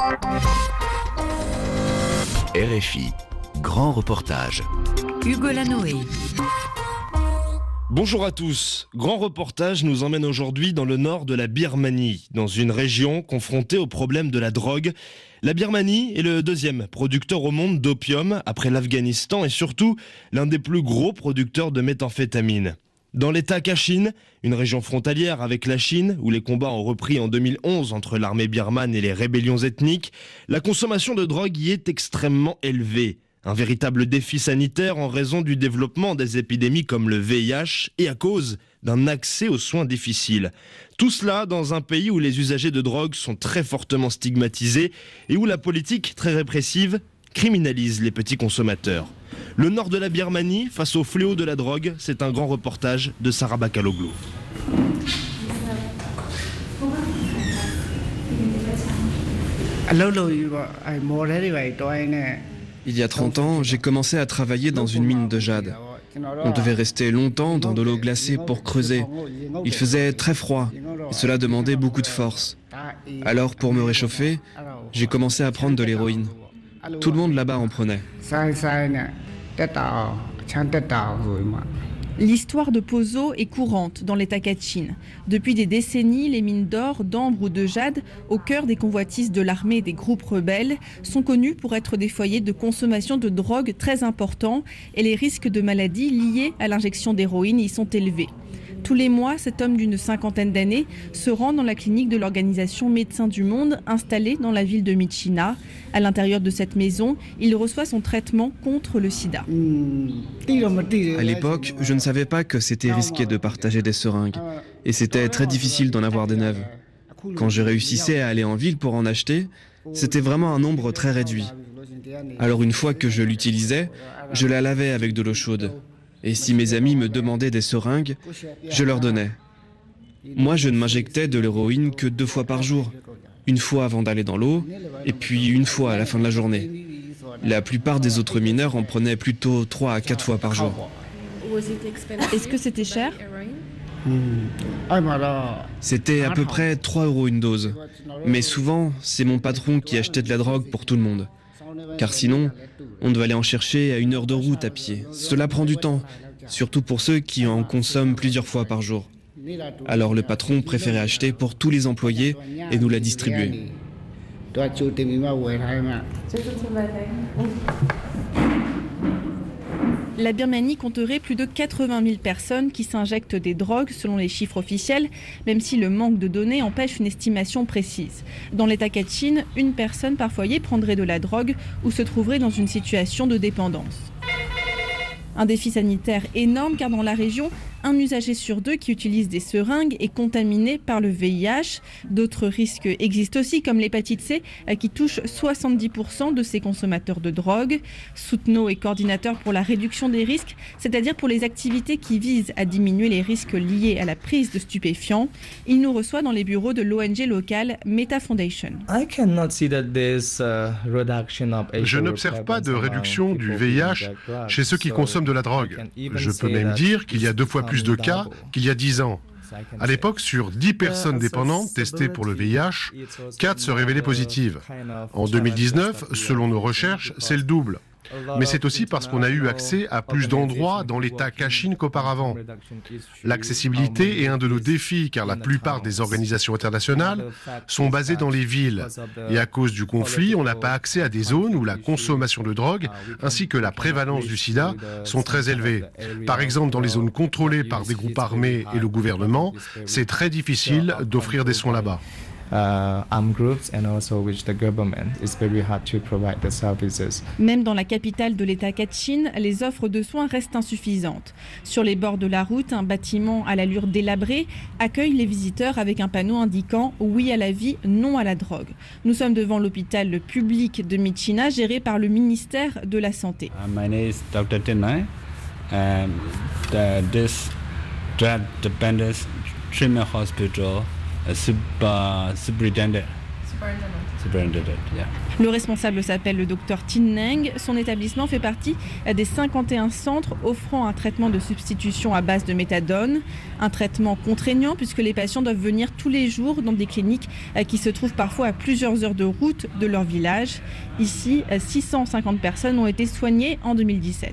RFI, grand reportage. Hugo Lanoé. Bonjour à tous. Grand reportage nous emmène aujourd'hui dans le nord de la Birmanie, dans une région confrontée au problème de la drogue. La Birmanie est le deuxième producteur au monde d'opium après l'Afghanistan et surtout l'un des plus gros producteurs de méthamphétamine. Dans l'état Kachin, une région frontalière avec la Chine, où les combats ont repris en 2011 entre l'armée birmane et les rébellions ethniques, la consommation de drogue y est extrêmement élevée. Un véritable défi sanitaire en raison du développement des épidémies comme le VIH et à cause d'un accès aux soins difficile. Tout cela dans un pays où les usagers de drogue sont très fortement stigmatisés et où la politique très répressive criminalise les petits consommateurs. Le nord de la Birmanie, face au fléau de la drogue, c'est un grand reportage de Sarah Bakaloglu. Il y a 30 ans, j'ai commencé à travailler dans une mine de jade. On devait rester longtemps dans de l'eau glacée pour creuser. Il faisait très froid et cela demandait beaucoup de force. Alors, pour me réchauffer, j'ai commencé à prendre de l'héroïne. Tout le monde là-bas en prenait. L'histoire de Poso est courante dans l'état Kachin. Depuis des décennies, les mines d'or, d'ambre ou de jade, au cœur des convoitises de l'armée et des groupes rebelles, sont connues pour être des foyers de consommation de drogue très importants et les risques de maladies liées à l'injection d'héroïne y sont élevés. Tous les mois, cet homme d'une cinquantaine d'années se rend dans la clinique de l'organisation Médecins du Monde installée dans la ville de Myitkyina. À l'intérieur de cette maison, il reçoit son traitement contre le sida. À l'époque, je ne savais pas que c'était risqué de partager des seringues et c'était très difficile d'en avoir des neuves. Quand je réussissais à aller en ville pour en acheter, c'était vraiment un nombre très réduit. Alors une fois que je l'utilisais, je la lavais avec de l'eau chaude. Et si mes amis me demandaient des seringues, je leur donnais. Moi, je ne m'injectais de l'héroïne que 2 fois par jour. Une fois avant d'aller dans l'eau, et puis une fois à la fin de la journée. La plupart des autres mineurs en prenaient plutôt 3 à 4 fois par jour. Est-ce que c'était cher ? C'était à peu près 3 € une dose. Mais souvent, c'est mon patron qui achetait de la drogue pour tout le monde. Car sinon, on doit aller en chercher à 1 heure de route à pied. Cela prend du temps, surtout pour ceux qui en consomment plusieurs fois par jour. Alors le patron préférait acheter pour tous les employés et nous la distribuer. La Birmanie compterait plus de 80 000 personnes qui s'injectent des drogues selon les chiffres officiels, même si le manque de données empêche une estimation précise. Dans l'état Kachin, une personne par foyer prendrait de la drogue ou se trouverait dans une situation de dépendance. Un défi sanitaire énorme car dans la région, un usager sur 2 qui utilise des seringues est contaminé par le VIH. D'autres risques existent aussi comme l'hépatite C qui touche 70% de ces consommateurs de drogue. Soutno est coordinateur pour la réduction des risques, c'est-à-dire pour les activités qui visent à diminuer les risques liés à la prise de stupéfiants. Il nous reçoit dans les bureaux de l'ONG locale Meta Foundation. Je n'observe pas de réduction du VIH chez ceux qui consomment de la drogue. Je peux même dire qu'il y a 2 fois plus de cas qu'il y a 10 ans. À l'époque, sur 10 personnes dépendantes testées pour le VIH, 4 se révélaient positives. En 2019, selon nos recherches, c'est le double. Mais c'est aussi parce qu'on a eu accès à plus d'endroits dans l'état Kachin qu'auparavant. L'accessibilité est un de nos défis car la plupart des organisations internationales sont basées dans les villes. Et à cause du conflit, on n'a pas accès à des zones où la consommation de drogue ainsi que la prévalence du sida sont très élevées. Par exemple, dans les zones contrôlées par des groupes armés et le gouvernement, c'est très difficile d'offrir des soins là-bas. Même dans la capitale de l'état Kachin, les offres de soins restent insuffisantes. Sur les bords de la route, un bâtiment à l'allure délabrée accueille les visiteurs avec un panneau indiquant « Oui à la vie, non à la drogue ». Nous sommes devant l'hôpital public de Myitkyina, géré par le ministère de la Santé. My name is Dr. Tenai, and this drug dependence treatment hospital superintendent. Le responsable s'appelle le docteur Tin Neng. Son établissement fait partie des 51 centres offrant un traitement de substitution à base de méthadone. Un traitement contraignant puisque les patients doivent venir tous les jours dans des cliniques qui se trouvent parfois à plusieurs heures de route de leur village. Ici, 650 personnes ont été soignées en 2017.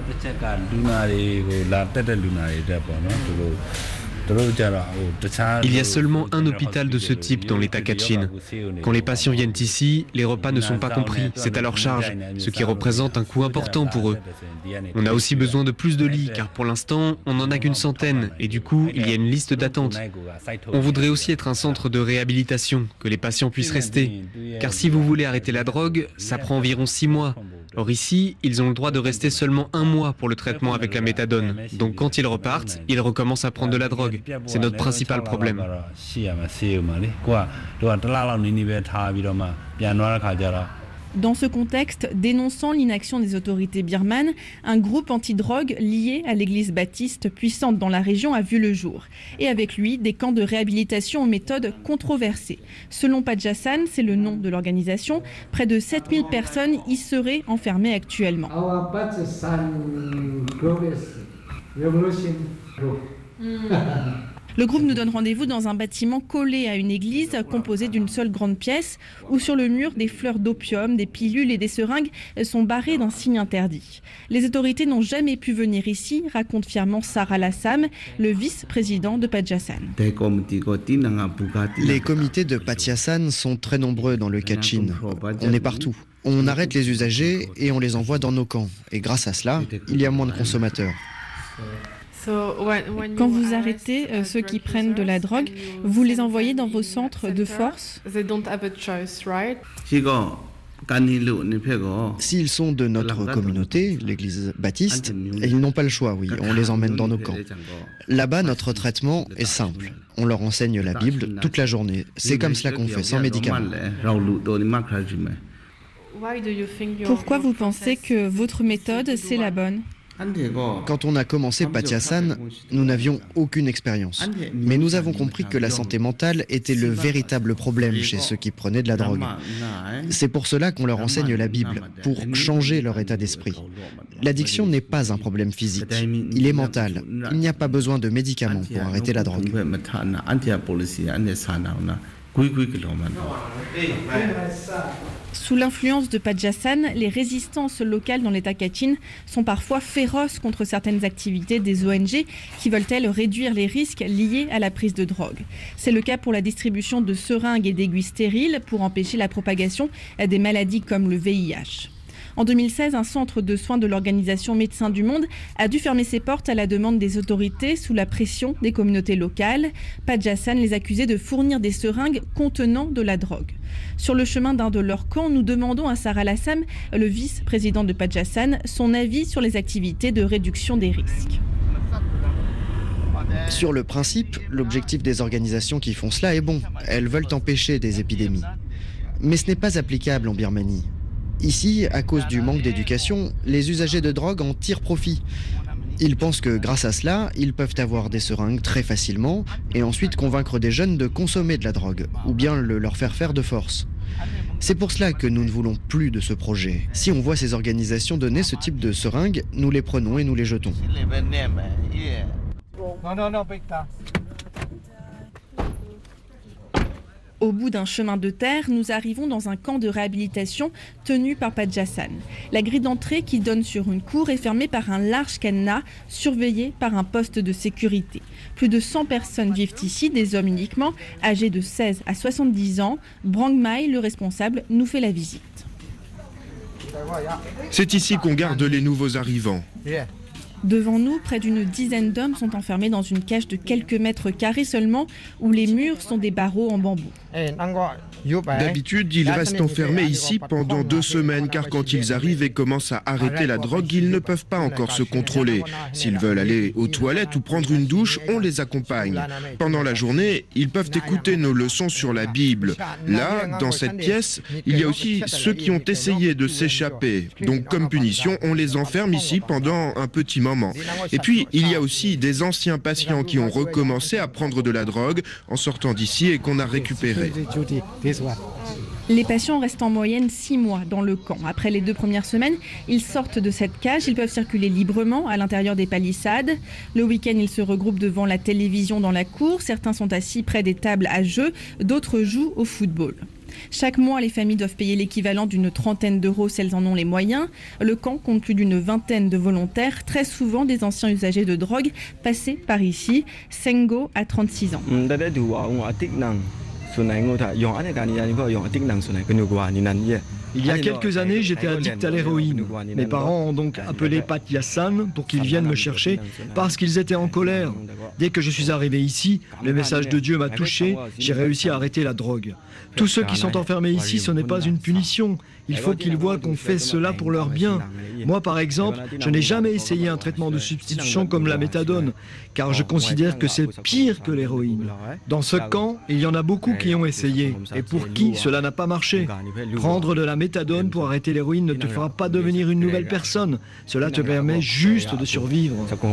Il y a seulement un hôpital de ce type dans l'État Kachin. Quand les patients viennent ici, les repas ne sont pas compris, c'est à leur charge, ce qui représente un coût important pour eux. On a aussi besoin de plus de lits, car pour l'instant, on n'en a qu'une centaine, et du coup, il y a une liste d'attente. On voudrait aussi être un centre de réhabilitation, que les patients puissent rester. Car si vous voulez arrêter la drogue, ça prend environ 6 mois. Or ici, ils ont le droit de rester seulement 1 mois pour le traitement avec la méthadone. Donc quand ils repartent, ils recommencent à prendre de la drogue. C'est notre principal problème. Dans ce contexte, dénonçant l'inaction des autorités birmanes, un groupe anti-drogue lié à l'église baptiste puissante dans la région a vu le jour. Et avec lui, des camps de réhabilitation aux méthodes controversées. Selon Padjasan, c'est le nom de l'organisation, près de 7000 personnes y seraient enfermées actuellement. Le groupe nous donne rendez-vous dans un bâtiment collé à une église composé d'une seule grande pièce où sur le mur des fleurs d'opium, des pilules et des seringues sont barrées d'un signe interdit. Les autorités n'ont jamais pu venir ici, raconte fièrement Sarah Lassam, le vice-président de Padjasan. Les comités de Padjasan sont très nombreux dans le Kachin. On est partout. On arrête les usagers et on les envoie dans nos camps. Et grâce à cela, il y a moins de consommateurs. Quand vous arrêtez ceux qui prennent de la drogue, vous les envoyez dans vos centres de force? S'ils sont de notre communauté, l'église baptiste, ils n'ont pas le choix, oui, on les emmène dans nos camps. Là-bas, notre traitement est simple. On leur enseigne la Bible toute la journée. C'est comme cela qu'on fait, sans médicaments. Pourquoi vous pensez que votre méthode, c'est la bonne? Quand on a commencé Padjasan, nous n'avions aucune expérience. Mais nous avons compris que la santé mentale était le véritable problème chez ceux qui prenaient de la drogue. C'est pour cela qu'on leur enseigne la Bible, pour changer leur état d'esprit. L'addiction n'est pas un problème physique, il est mental. Il n'y a pas besoin de médicaments pour arrêter la drogue. Sous l'influence de Padjasan, les résistances locales dans l'État Kachin sont parfois féroces contre certaines activités des ONG qui veulent, elles, réduire les risques liés à la prise de drogue. C'est le cas pour la distribution de seringues et d'aiguilles stériles pour empêcher la propagation des maladies comme le VIH. En 2016, un centre de soins de l'organisation Médecins du Monde a dû fermer ses portes à la demande des autorités sous la pression des communautés locales. Padjasan les accusait de fournir des seringues contenant de la drogue. Sur le chemin d'un de leurs camps, nous demandons à Sarah Lassam, le vice-président de Padjasan, son avis sur les activités de réduction des risques. Sur le principe, l'objectif des organisations qui font cela est bon. Elles veulent empêcher des épidémies. Mais ce n'est pas applicable en Birmanie. Ici, à cause du manque d'éducation, les usagers de drogue en tirent profit. Ils pensent que grâce à cela, ils peuvent avoir des seringues très facilement et ensuite convaincre des jeunes de consommer de la drogue ou bien leur faire de force. C'est pour cela que nous ne voulons plus de ce projet. Si on voit ces organisations donner ce type de seringues, nous les prenons et nous les jetons. Au bout d'un chemin de terre, nous arrivons dans un camp de réhabilitation tenu par Padjasan. La grille d'entrée qui donne sur une cour est fermée par un large cadenas, surveillé par un poste de sécurité. Plus de 100 personnes vivent ici, des hommes uniquement, âgés de 16 à 70 ans. Brang Mai, le responsable, nous fait la visite. C'est ici qu'on garde les nouveaux arrivants. Devant nous, près d'une dizaine d'hommes sont enfermés dans une cage de quelques mètres carrés seulement, où les murs sont des barreaux en bambou. D'habitude, ils restent enfermés ici pendant 2 semaines, car quand ils arrivent et commencent à arrêter la drogue, ils ne peuvent pas encore se contrôler. S'ils veulent aller aux toilettes ou prendre une douche, on les accompagne. Pendant la journée, ils peuvent écouter nos leçons sur la Bible. Là, dans cette pièce, il y a aussi ceux qui ont essayé de s'échapper. Donc, comme punition, on les enferme ici pendant un petit moment. moment. Et puis, il y a aussi des anciens patients qui ont recommencé à prendre de la drogue en sortant d'ici et qu'on a récupéré. Les patients restent en moyenne 6 mois dans le camp. Après les 2 premières semaines, ils sortent de cette cage. Ils peuvent circuler librement à l'intérieur des palissades. Le week-end, ils se regroupent devant la télévision dans la cour. Certains sont assis près des tables à jeux, d'autres jouent au football. Chaque mois, les familles doivent payer l'équivalent d'une 30aine d'euros si elles en ont les moyens. Le camp compte plus d'une 20aine de volontaires, très souvent des anciens usagers de drogue passés par ici. Sengo a 36 ans. Il y a quelques années, j'étais addict à l'héroïne. Mes parents ont donc appelé Pat Yassan pour qu'ils viennent me chercher parce qu'ils étaient en colère. Dès que je suis arrivé ici, le message de Dieu m'a touché, j'ai réussi à arrêter la drogue. Tous ceux qui sont enfermés ici, ce n'est pas une punition. Il faut qu'ils voient qu'on fait cela pour leur bien. Moi, par exemple, je n'ai jamais essayé un traitement de substitution comme la méthadone, car je considère que c'est pire que l'héroïne. Dans ce camp, il y en a beaucoup qui ont essayé, et pour qui cela n'a pas marché. Prendre de la méthadone pour arrêter l'héroïne ne te fera pas devenir une nouvelle personne. Cela te permet juste de survivre.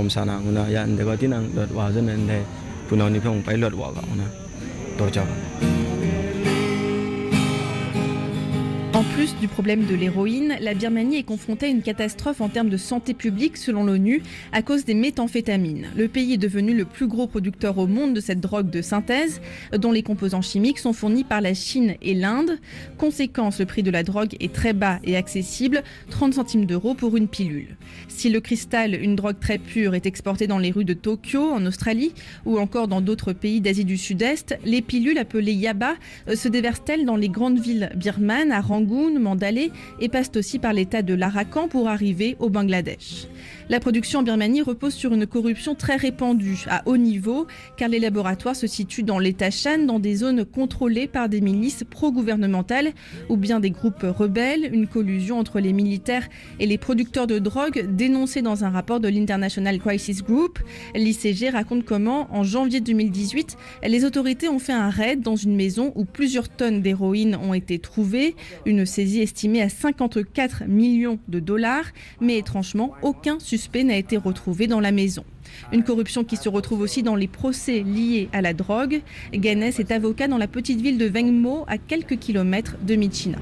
En plus du problème de l'héroïne, la Birmanie est confrontée à une catastrophe en termes de santé publique selon l'ONU à cause des méthamphétamines. Le pays est devenu le plus gros producteur au monde de cette drogue de synthèse dont les composants chimiques sont fournis par la Chine et l'Inde. Conséquence, le prix de la drogue est très bas et accessible, 30 centimes d'euros pour une pilule. Si le cristal, une drogue très pure, est exporté dans les rues de Tokyo, en Australie ou encore dans d'autres pays d'Asie du Sud-Est, les pilules appelées yaba se déversent-elles dans les grandes villes birmanes, à Rangoon, Mandalay et passent aussi par l'état de l'Arakan pour arriver au Bangladesh. La production en Birmanie repose sur une corruption très répandue, à haut niveau, car les laboratoires se situent dans l'état Shan, dans des zones contrôlées par des milices pro-gouvernementales ou bien des groupes rebelles, une collusion entre les militaires et les producteurs de drogue dénoncée dans un rapport de l'International Crisis Group. L'ICG raconte comment, en janvier 2018, les autorités ont fait un raid dans une maison où plusieurs tonnes d'héroïne ont été trouvées, une saisie estimée à 54 millions de dollars, mais étrangement, aucun suspect n'a été retrouvé dans la maison. Une corruption qui se retrouve aussi dans les procès liés à la drogue. Ganesh est avocat dans la petite ville de Vengmo, à quelques kilomètres de Myitkyina.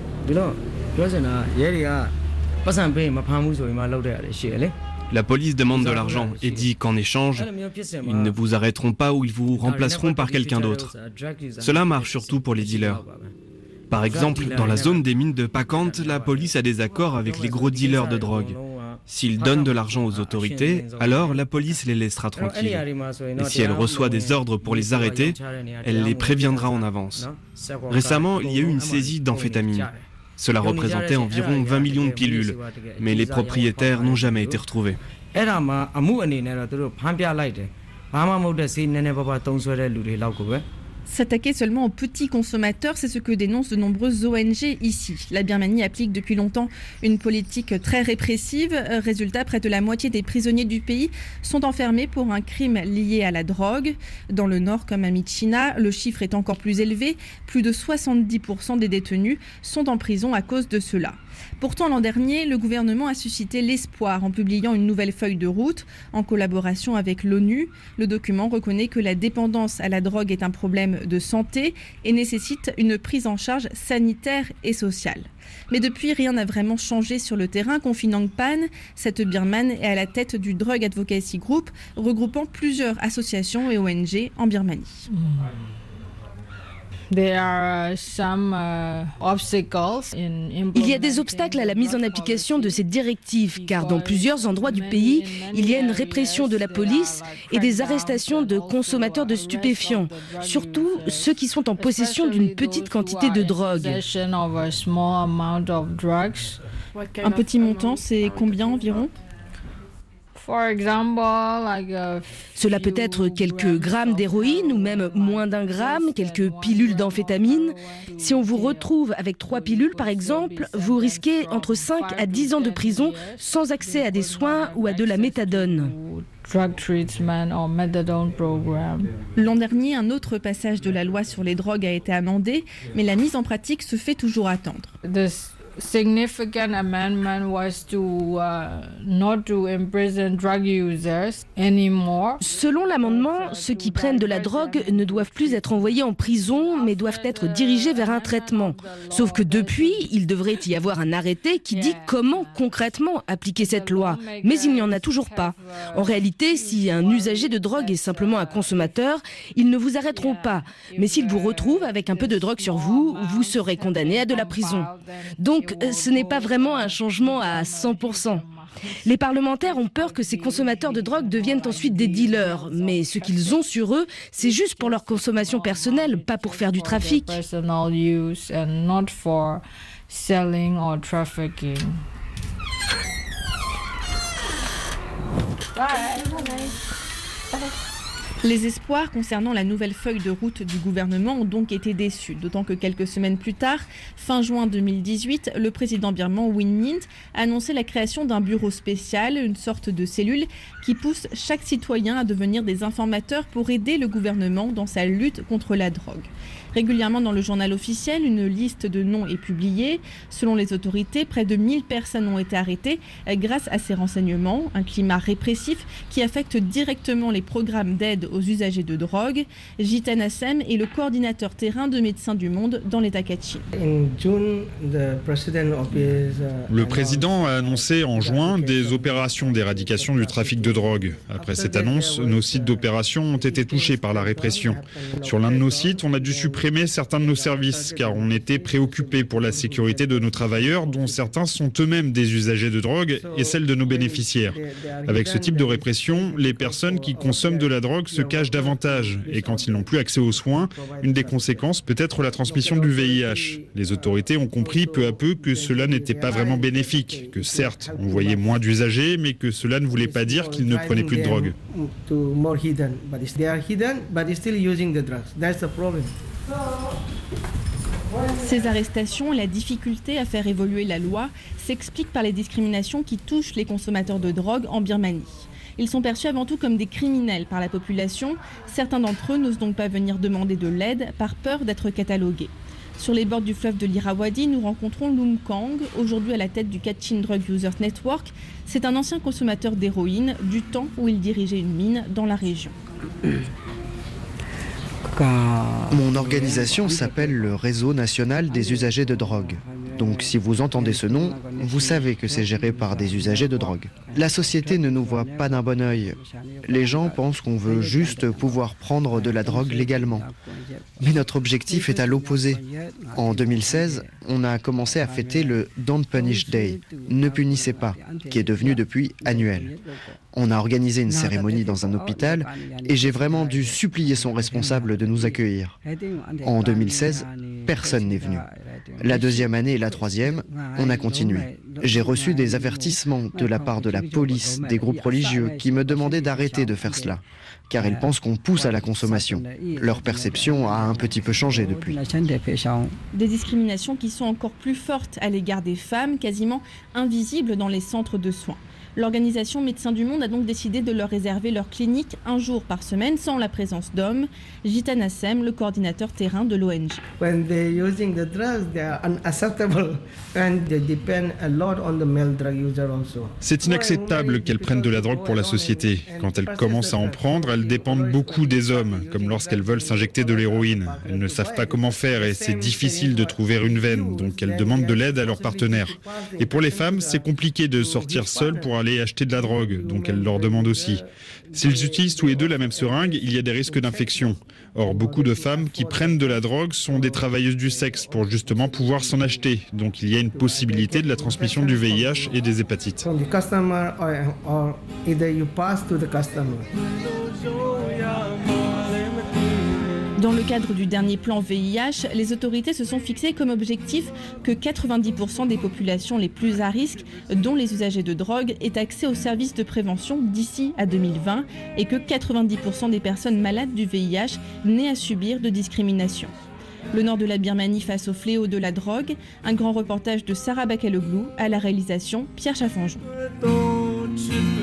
La police demande de l'argent et dit qu'en échange, ils ne vous arrêteront pas ou ils vous remplaceront par quelqu'un d'autre. Cela marche surtout pour les dealers. Par exemple, dans la zone des mines de Pakant, la police a des accords avec les gros dealers de drogue. S'ils donnent de l'argent aux autorités, alors la police les laissera tranquilles. Et si elle reçoit des ordres pour les arrêter, elle les préviendra en avance. Récemment, il y a eu une saisie d'amphétamines. Cela représentait environ 20 millions de pilules, mais les propriétaires n'ont jamais été retrouvés. S'attaquer seulement aux petits consommateurs, c'est ce que dénoncent de nombreuses ONG ici. La Birmanie applique depuis longtemps une politique très répressive. Résultat, près de la moitié des prisonniers du pays sont enfermés pour un crime lié à la drogue. Dans le nord, comme à Myitkyina, le chiffre est encore plus élevé. Plus de 70% des détenus sont en prison à cause de cela. Pourtant, l'an dernier, le gouvernement a suscité l'espoir en publiant une nouvelle feuille de route en collaboration avec l'ONU. Le document reconnaît que la dépendance à la drogue est un problème de santé et nécessite une prise en charge sanitaire et sociale. Mais depuis, rien n'a vraiment changé sur le terrain. Konfi Nangpan, cette Birmane, est à la tête du Drug Advocacy Group, regroupant plusieurs associations et ONG en Birmanie. Il y a des obstacles à la mise en application de ces directives, car dans plusieurs endroits du pays, il y a une répression de la police et des arrestations de consommateurs de stupéfiants, surtout ceux qui sont en possession d'une petite quantité de drogue. Un petit montant, c'est combien environ ? Cela peut être quelques grammes d'héroïne ou même moins d'1 gramme, quelques pilules d'amphétamine. Si on vous retrouve avec 3 pilules par exemple, vous risquez entre 5 à 10 ans de prison sans accès à des soins ou à de la méthadone. L'an dernier, un autre passage de la loi sur les drogues a été amendé, mais la mise en pratique se fait toujours attendre. significant amendment was to not to imprison drug users anymore. Selon l'amendement, ceux qui prennent de la drogue ne doivent plus être envoyés en prison, mais doivent être dirigés vers un traitement. Sauf que depuis, il devrait y avoir un arrêté qui dit comment concrètement appliquer cette loi. Mais il n'y en a toujours pas. En réalité, si un usager de drogue est simplement un consommateur, ils ne vous arrêteront pas. Mais s'ils vous retrouvent avec un peu de drogue sur vous, vous serez condamné à de la prison. Donc, ce n'est pas vraiment un changement à 100%. Les parlementaires ont peur que ces consommateurs de drogue deviennent ensuite des dealers. Mais ce qu'ils ont sur eux, c'est juste pour leur consommation personnelle, pas pour faire du trafic. Selling or trafficking. Les espoirs concernant la nouvelle feuille de route du gouvernement ont donc été déçus, d'autant que quelques semaines plus tard, fin juin 2018, le président birman Win Myint a annoncé la création d'un bureau spécial, une sorte de cellule qui pousse chaque citoyen à devenir des informateurs pour aider le gouvernement dans sa lutte contre la drogue. Régulièrement dans le journal officiel, une liste de noms est publiée. Selon les autorités, près de 1000 personnes ont été arrêtées grâce à ces renseignements. Un climat répressif qui affecte directement les programmes d'aide aux usagers de drogue. Jitan Assem est le coordinateur terrain de Médecins du Monde dans l'État Kachin. Le président a annoncé en juin des opérations d'éradication du trafic de drogue. Après cette annonce, nos sites d'opération ont été touchés par la répression. Sur l'un de nos sites, on a dû supprimer certains de nos services car on était préoccupés pour la sécurité de nos travailleurs dont certains sont eux-mêmes des usagers de drogue et celle de nos bénéficiaires. Avec ce type de répression, les personnes qui consomment de la drogue se cachent davantage et quand ils n'ont plus accès aux soins, une des conséquences peut être la transmission du VIH. Les autorités ont compris peu à peu que cela n'était pas vraiment bénéfique, que certes, on voyait moins d'usagers, mais que cela ne voulait pas dire qu'ils ne prenaient plus de drogue. Ces arrestations et la difficulté à faire évoluer la loi s'expliquent par les discriminations qui touchent les consommateurs de drogue en Birmanie. Ils sont perçus avant tout comme des criminels par la population. Certains d'entre eux n'osent donc pas venir demander de l'aide par peur d'être catalogués. Sur les bords du fleuve de l'Irrawaddy, nous rencontrons Loum Kang, aujourd'hui à la tête du Kachin Drug Users Network. C'est un ancien consommateur d'héroïne du temps où il dirigeait une mine dans la région. Mon organisation s'appelle le Réseau national des usagers de drogue. Donc si vous entendez ce nom, vous savez que c'est géré par des usagers de drogue. La société ne nous voit pas d'un bon œil. Les gens pensent qu'on veut juste pouvoir prendre de la drogue légalement. Mais notre objectif est à l'opposé. En 2016, on a commencé à fêter le Don't Punish Day, ne punissez pas, qui est devenu depuis annuel. On a organisé une cérémonie dans un hôpital et j'ai vraiment dû supplier son responsable de nous accueillir. En 2016, personne n'est venu. La deuxième année et la troisième, on a continué. J'ai reçu des avertissements de la part de la police, des groupes religieux qui me demandaient d'arrêter de faire cela, car ils pensent qu'on pousse à la consommation. Leur perception a un petit peu changé depuis. Des discriminations qui sont encore plus fortes à l'égard des femmes, quasiment invisibles dans les centres de soins. L'organisation Médecins du Monde a donc décidé de leur réserver leur clinique un jour par semaine sans la présence d'hommes. Jitan Assem, le coordinateur terrain de l'ONG. C'est inacceptable qu'elles prennent de la drogue pour la société. Quand elles commencent à en prendre, elles dépendent beaucoup des hommes, comme lorsqu'elles veulent s'injecter de l'héroïne. Elles ne savent pas comment faire et c'est difficile de trouver une veine, donc elles demandent de l'aide à leurs partenaires. Et pour les femmes, c'est compliqué de sortir seules pour aller acheter de la drogue, donc elles leur demandent aussi. S'ils utilisent tous les deux la même seringue, il y a des risques d'infection. Or, beaucoup de femmes qui prennent de la drogue sont des travailleuses du sexe pour justement pouvoir s'en acheter. Donc il y a une possibilité de la transmission du VIH et des hépatites. Dans le cadre du dernier plan VIH, les autorités se sont fixées comme objectif que 90% des populations les plus à risque, dont les usagers de drogue, aient accès aux services de prévention d'ici à 2020 et que 90% des personnes malades du VIH n'aient à subir de discrimination. Le nord de la Birmanie face au fléau de la drogue, un grand reportage de Sarah Bakaloglou à la réalisation Pierre Chaffanjon.